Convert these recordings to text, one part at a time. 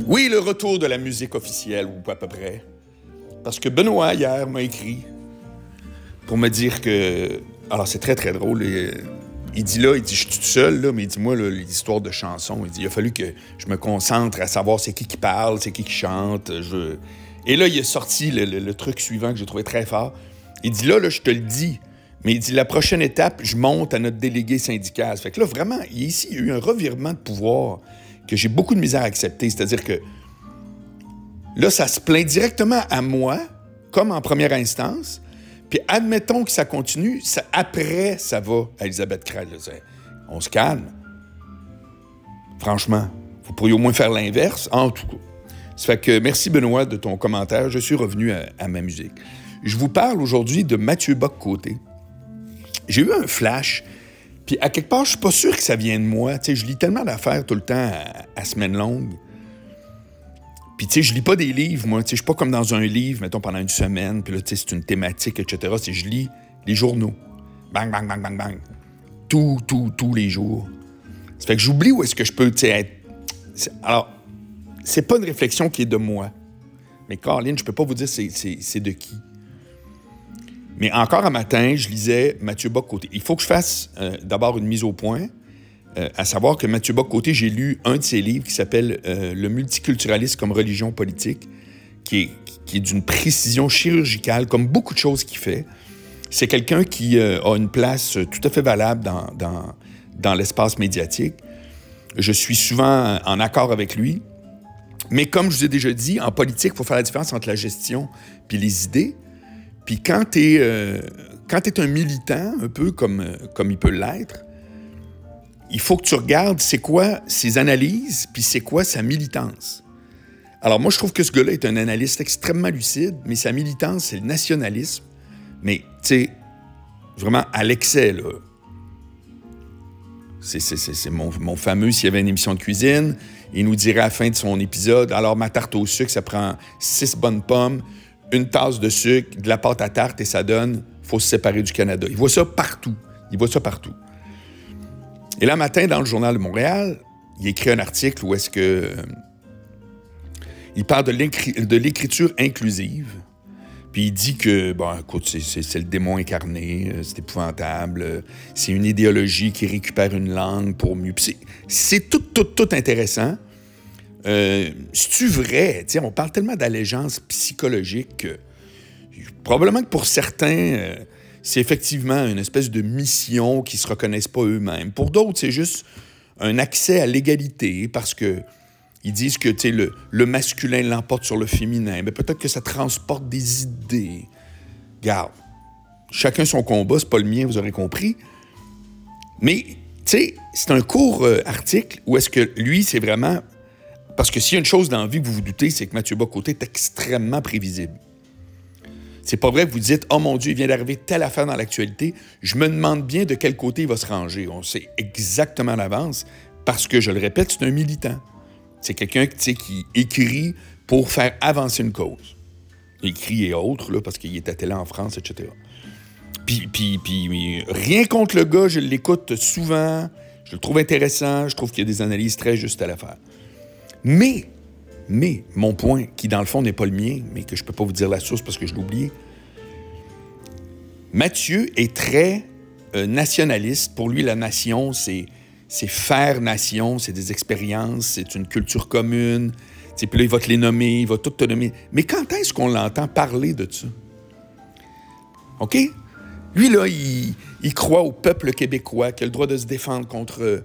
Oui, le retour de la musique officielle, ou à peu près. Parce que Benoît, hier, m'a écrit pour me dire que... Alors, c'est très, très drôle. Il dit, je suis tout seul, là, mais il dit, moi, là, l'histoire de chansons, il dit, il a fallu que je me concentre à savoir c'est qui parle, c'est qui chante. Et là, il a sorti le truc suivant que j'ai trouvé très fort. Il dit, là, je te le dis, mais il dit, la prochaine étape, je monte à notre délégué syndical. Fait que là, vraiment, ici, il y a eu un revirement de pouvoir que j'ai beaucoup de misère à accepter. C'est-à-dire que là, ça se plaint directement à moi, comme en première instance, puis admettons que ça continue, après, ça va à Elisabeth Crête. On se calme. Franchement, vous pourriez au moins faire l'inverse, en tout cas. Ça fait que merci, Benoît, de ton commentaire. Je suis revenu à ma musique. Je vous parle aujourd'hui de Mathieu Bock-Côté. J'ai eu un flash, puis à quelque part, je suis pas sûr que ça vienne de moi. Tu sais, je lis tellement d'affaires tout le temps à semaine longue. Puis, tu sais, je lis pas des livres, moi. Tu sais, je suis pas comme dans un livre, mettons, pendant une semaine, puis là, tu sais, c'est une thématique, etc. C'est je lis les journaux. Bang, bang, bang, bang, bang. Tous les jours. Ça fait que j'oublie où est-ce que je peux, tu sais, être... Alors, c'est pas une réflexion qui est de moi. Mais Caroline, je peux pas vous dire c'est de qui. Mais encore un matin, je lisais Mathieu Bock-Côté. Il faut que je fasse d'abord une mise au point, à savoir que Mathieu Bock-Côté, j'ai lu un de ses livres qui s'appelle « Le multiculturalisme comme religion politique », qui est d'une précision chirurgicale, comme beaucoup de choses qu'il fait. C'est quelqu'un qui a une place tout à fait valable dans l'espace médiatique. Je suis souvent en accord avec lui. Mais comme je vous ai déjà dit, en politique, il faut faire la différence entre la gestion et les idées. Puis quand t'es un militant, un peu comme il peut l'être, il faut que tu regardes c'est quoi ses analyses, puis c'est quoi sa militance. Alors moi, je trouve que ce gars-là est un analyste extrêmement lucide, mais sa militance, c'est le nationalisme. Mais, tu sais, vraiment à l'excès, là. C'est mon fameux, s'il y avait une émission de cuisine, il nous dirait à la fin de son épisode, alors ma tarte au sucre, ça prend 6 bonnes pommes, une tasse de sucre, de la pâte à tarte, et ça donne, faut se séparer du Canada. Il voit ça partout. Et là, matin, dans le Journal de Montréal, il écrit un article où est-ce que... il parle de l'écriture inclusive. Puis il dit que, bon, écoute, c'est le démon incarné, c'est épouvantable, c'est une idéologie qui récupère une langue pour mieux... Puis c'est tout intéressant. C'est-tu vrai? T'sais, on parle tellement d'allégeance psychologique que probablement que pour certains, c'est effectivement une espèce de mission qu'ils se reconnaissent pas eux-mêmes. Pour d'autres, c'est juste un accès à l'égalité parce que ils disent que le masculin l'emporte sur le féminin. Mais peut-être que ça transporte des idées. Regarde, chacun son combat, c'est pas le mien, vous aurez compris. Mais, tu sais, c'est un court article où est-ce que lui, c'est vraiment... Parce que s'il y a une chose dans la vie que vous vous doutez, c'est que Mathieu Bock-Côté est extrêmement prévisible. C'est pas vrai que vous dites « Oh mon Dieu, il vient d'arriver telle affaire dans l'actualité. Je me demande bien de quel côté il va se ranger. » On sait exactement à l'avance parce que, je le répète, c'est un militant. C'est quelqu'un qui écrit pour faire avancer une cause. Écrit et autres, là, parce qu'il est à télé en France, etc. Puis, rien contre le gars, je l'écoute souvent, je le trouve intéressant, je trouve qu'il y a des analyses très justes à l'affaire. Mais, mon point, qui dans le fond n'est pas le mien, mais que je peux pas vous dire la source parce que je l'ai oublié, Mathieu est très nationaliste. Pour lui, la nation, c'est faire nation, c'est des expériences, c'est une culture commune. Puis là, il va te les nommer, il va tout te nommer. Mais quand est-ce qu'on l'entend parler de ça? OK? Lui, là, il croit au peuple québécois qui a le droit de se défendre contre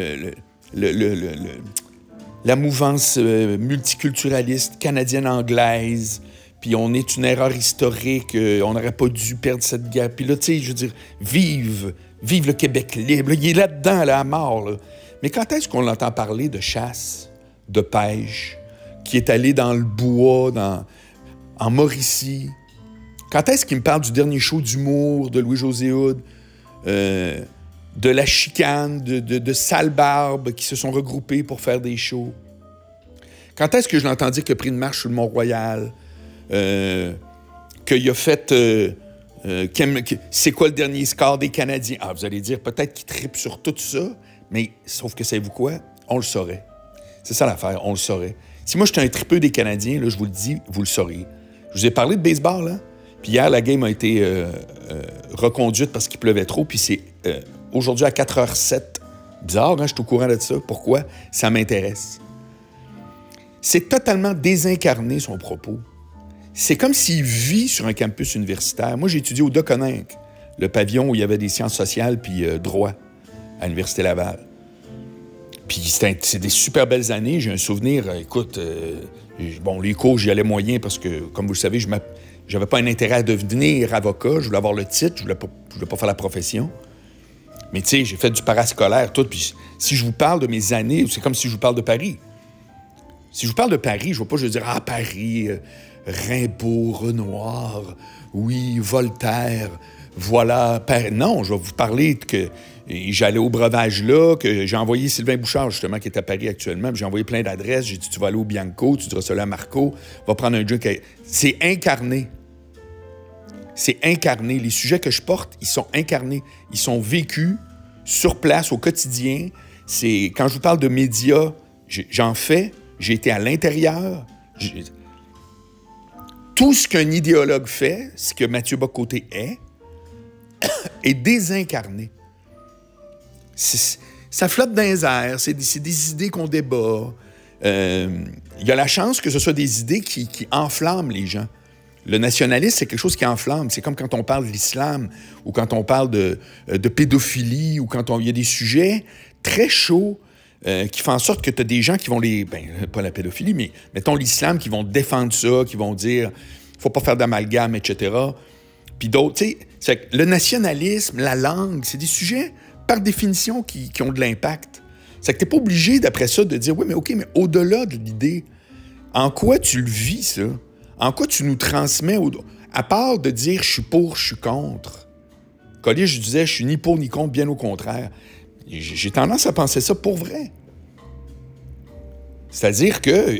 la mouvance multiculturaliste canadienne-anglaise. Puis on est une erreur historique, on n'aurait pas dû perdre cette guerre. Puis là, tu sais, je veux dire, vive le Québec libre. Là, il est là-dedans, là, à mort. Là. Mais quand est-ce qu'on l'entend parler de chasse, de pêche, qui est allé dans le bois, en Mauricie? Quand est-ce qu'il me parle du dernier show d'humour de Louis-José Hood, de la chicane, de sales barbes qui se sont regroupés pour faire des shows? Quand est-ce que je l'entends dire qu'il a pris une marche sur le Mont-Royal, qu'il a fait... c'est quoi le dernier score des Canadiens? Ah, vous allez dire, peut-être qu'il tripe sur tout ça, mais sauf que savez-vous quoi? On le saurait. C'est ça l'affaire, on le saurait. Si moi, j'étais un tripeux des Canadiens, là, je vous le dis, vous le saurez. Je vous ai parlé de baseball, là. Puis hier, la game a été reconduite parce qu'il pleuvait trop. Puis c'est aujourd'hui à 4h07. Bizarre, hein? Je suis au courant de ça. Pourquoi? Ça m'intéresse. C'est totalement désincarné, son propos. C'est comme s'il vit sur un campus universitaire. Moi, j'ai étudié au Deconinck, le pavillon où il y avait des sciences sociales puis droit à l'Université Laval. Puis c'est des super belles années. J'ai un souvenir, écoute, les cours, j'y allais moyen parce que, comme vous le savez, je n'avais pas un intérêt à devenir avocat. Je voulais avoir le titre, je voulais pas faire la profession. Mais tu sais, j'ai fait du parascolaire, tout. Puis si je vous parle de mes années, c'est comme si je vous parle de Paris. Si je vous parle de Paris, je ne vais pas juste dire « Ah, Paris, Rimbaud, Renoir, oui, Voltaire, voilà, Paris. » Non, je vais vous parler que j'allais au breuvage là, que j'ai envoyé Sylvain Bouchard, justement, qui est à Paris actuellement, puis j'ai envoyé plein d'adresses. J'ai dit « Tu vas aller au Bianco, tu diras ça là à Marco, va prendre un drink. » C'est incarné. C'est incarné. Les sujets que je porte, ils sont incarnés. Ils sont vécus sur place, au quotidien. Quand je vous parle de médias, j'en fais. J'ai été à l'intérieur. Tout ce qu'un idéologue fait, ce que Mathieu Bock-Côté est désincarné. Ça flotte dans les airs. C'est des idées qu'on débat. Il y a la chance que ce soit des idées qui enflamment les gens. Le nationalisme, c'est quelque chose qui enflamme. C'est comme quand on parle de l'islam ou quand on parle de pédophilie ou quand il y a des sujets très chauds qui font en sorte que tu as des gens qui vont pas la pédophilie, mais mettons l'islam, qui vont défendre ça, qui vont dire « faut pas faire d'amalgame, etc. » Puis d'autres, tu sais, le nationalisme, la langue, c'est des sujets, par définition, qui ont de l'impact. C'est que tu n'es pas obligé, d'après ça, de dire « oui, mais OK, mais au-delà de l'idée, en quoi tu le vis, ça? En quoi tu nous transmets, à part de dire « je suis pour, je suis contre ». Collier, je disais « je suis ni pour ni contre, bien au contraire ». J'ai tendance à penser ça pour vrai. C'est-à-dire que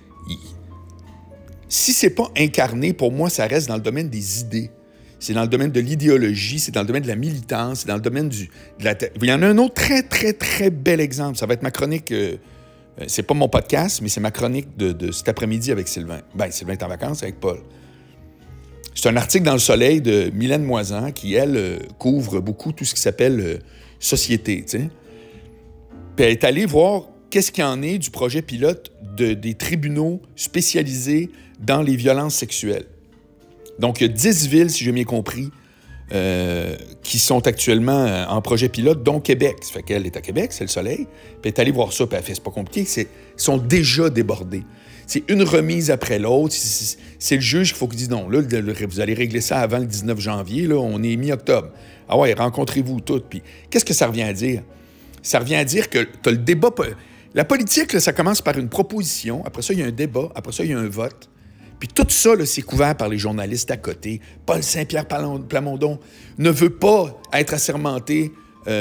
si c'est pas incarné, pour moi, ça reste dans le domaine des idées. C'est dans le domaine de l'idéologie, c'est dans le domaine de la militance, c'est dans le domaine Il y en a un autre très, très, très bel exemple. Ça va être ma chronique... c'est pas mon podcast, mais c'est ma chronique de cet après-midi avec Sylvain. Sylvain est en vacances avec Paul. C'est un article dans Le Soleil de Mylène Moisan qui, elle, couvre beaucoup tout ce qui s'appelle société, tu sais. Puis elle est allée voir qu'est-ce qu'il y en est du projet pilote des tribunaux spécialisés dans les violences sexuelles. Donc, il y a 10 villes, si j'ai bien compris, qui sont actuellement en projet pilote, dont Québec. Ça fait qu'elle est à Québec, c'est Le Soleil. Puis elle est allée voir ça, puis elle fait, c'est pas compliqué, ils sont déjà débordés. C'est une remise après l'autre. C'est le juge qu'il faut qu'il dise non. Là, vous allez régler ça avant le 19 janvier. Là, on est mi-octobre. Ah ouais, rencontrez-vous toutes. Puis qu'est-ce que ça revient à dire? Ça revient à dire que tu as le débat. La politique, là, ça commence par une proposition. Après ça, il y a un débat. Après ça, il y a un vote. Puis tout ça, là, c'est couvert par les journalistes à côté. Paul Saint-Pierre Plamondon ne veut pas être assermenté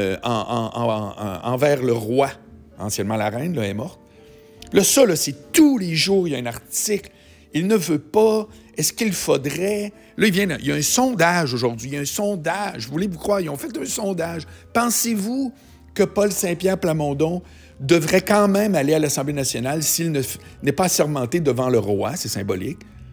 envers le roi. Anciennement, la reine, là, est morte. Là, ça, là, c'est tous les jours, il y a un article. Il ne veut pas. Est-ce qu'il faudrait... Là, il y a un sondage aujourd'hui. Il y a un sondage. Voulez-vous croire? Ils ont fait un sondage. Pensez-vous que Paul Saint-Pierre Plamondon devrait quand même aller à l'Assemblée nationale s'il n'est pas assermenté devant le roi? C'est symbolique.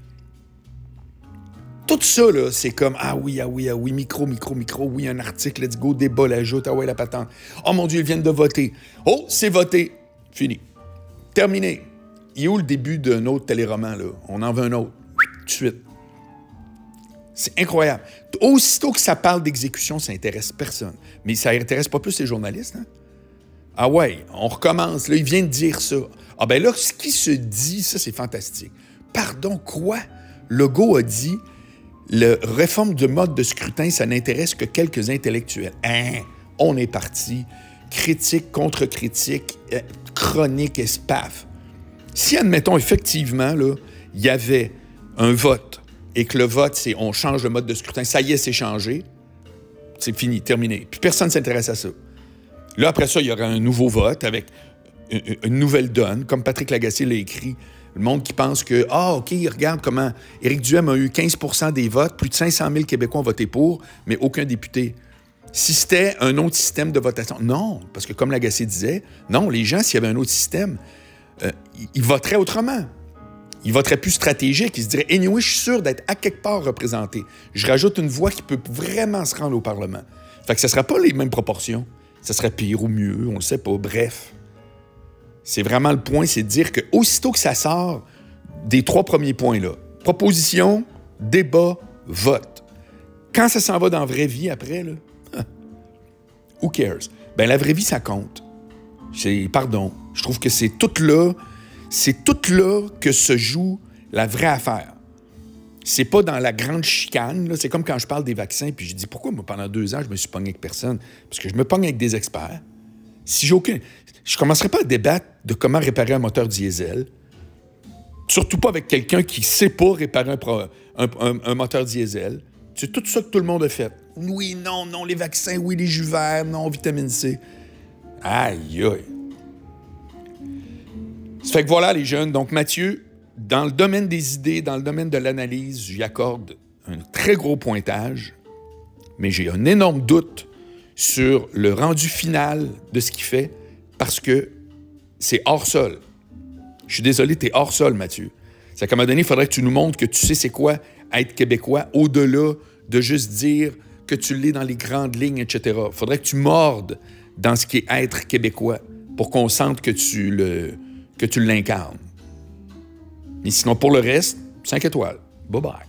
Tout ça, là, c'est comme « Ah oui, micro, oui, un article, let's go, débat, l'ajoute, ah ouais, la patente. Oh mon Dieu, ils viennent de voter. Oh, c'est voté. Fini. Terminé. Il est où le début d'un autre téléroman, là? On en veut un autre. Tout de suite. C'est incroyable. Aussitôt que ça parle d'exécution, ça n'intéresse personne. Mais ça n'intéresse pas plus les journalistes, hein? Ah ouais, on recommence. Là, il vient de dire ça. Ah ben là, ce qui se dit, ça, c'est fantastique. Pardon, quoi? Legault a dit, la réforme du mode de scrutin, ça n'intéresse que quelques intellectuels. Hein? On est parti. Critique, contre-critique, chronique et spaf. Si, admettons, effectivement, là, il y avait un vote et que le vote, c'est on change le mode de scrutin, ça y est, c'est changé, c'est fini, terminé. Puis personne ne s'intéresse à ça. Là, après ça, il y aura un nouveau vote avec une nouvelle donne, comme Patrick Lagacé l'a écrit. Le monde qui pense que, OK, regarde comment Éric Duhem a eu 15 % des votes, plus de 500 000 Québécois ont voté pour, mais aucun député. Si c'était un autre système de votation, non, parce que comme Lagacé disait, non, les gens, s'il y avait un autre système, il voterait autrement. Il voterait plus stratégique. Il se dirait « Anyway, je suis sûr d'être à quelque part représenté. Je rajoute une voix qui peut vraiment se rendre au Parlement. » Fait que ça ne sera pas les mêmes proportions. Ça serait pire ou mieux, on ne le sait pas. Bref, c'est vraiment le point, c'est de dire qu'aussitôt que ça sort des 3 premiers points-là, proposition, débat, vote, quand ça s'en va dans la vraie vie après, là, who cares? Ben la vraie vie, ça compte. Je trouve que c'est tout là que se joue la vraie affaire. C'est pas dans la grande chicane, là. C'est comme quand je parle des vaccins, puis je dis, pourquoi moi, pendant 2 ans, je me suis pogné avec personne? Parce que je me pogne avec des experts. Si j'ai aucun... Je commencerai pas à débattre de comment réparer un moteur diesel. Surtout pas avec quelqu'un qui sait pas réparer un moteur diesel. C'est tout ça que tout le monde a fait. Oui, non, les vaccins, oui, les jus verts, non, vitamine C. Aïe, aïe. Ça fait que voilà, les jeunes. Donc, Mathieu, dans le domaine des idées, dans le domaine de l'analyse, j'y accorde un très gros pointage, mais j'ai un énorme doute sur le rendu final de ce qu'il fait parce que c'est hors sol. Je suis désolé, t'es hors sol, Mathieu. Ça, qu'à un moment donné, il faudrait que tu nous montres que tu sais c'est quoi être québécois, au-delà de juste dire que tu l'es dans les grandes lignes, etc. Il faudrait que tu mordes dans ce qui est être québécois pour qu'on sente que tu l'incarnes. Mais sinon, pour le reste, 5 étoiles. Bye-bye.